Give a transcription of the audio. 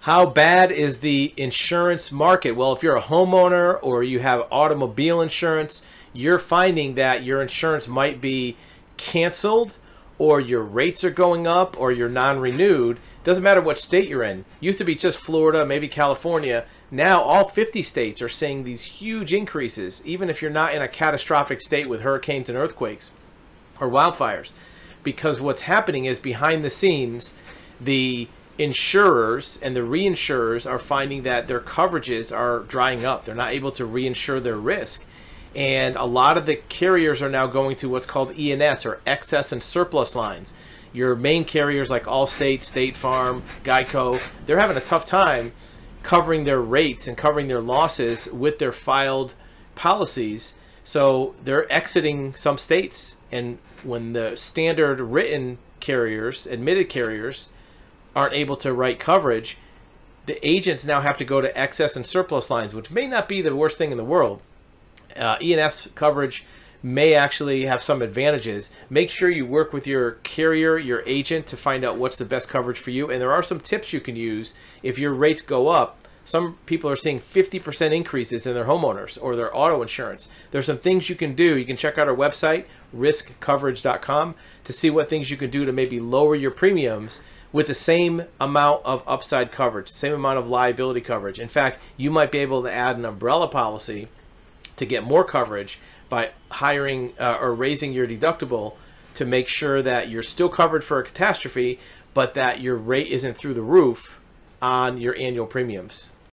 How bad is the insurance market? Well, if you're a homeowner or you have automobile insurance, you're finding that your insurance might be canceled, or your rates are going up, or you're non-renewed. Doesn't matter what state you're in. Used to be just Florida, maybe California. Now all 50 states are seeing these huge increases, even if you're not in a catastrophic state with hurricanes and earthquakes or wildfires. Because what's happening is, behind the scenes, the insurers and the reinsurers are finding that their coverages are drying up. They're not able to reinsure their risk. And a lot of the carriers are now going to what's called E&S, or excess and surplus lines. Your main carriers like Allstate, State Farm, Geico, they're having a tough time covering their rates and covering their losses with their filed policies. So they're exiting some states. And when the standard written carriers, admitted carriers, aren't able to write coverage, the agents now have to go to excess and surplus lines, which may not be the worst thing in the world. E&S coverage may actually have some advantages. Make sure you work with your carrier, your agent, to find out what's the best coverage for you. And there are some tips you can use if your rates go up. Some people are seeing 50% increases in their homeowners or their auto insurance. There's some things you can do. You can check out our website, riskcoverage.com, to see what things you can do to maybe lower your premiums with the same amount of upside coverage, the same amount of liability coverage. In fact, you might be able to add an umbrella policy to get more coverage by hiring or raising your deductible, to make sure that you're still covered for a catastrophe, but that your rate isn't through the roof on your annual premiums.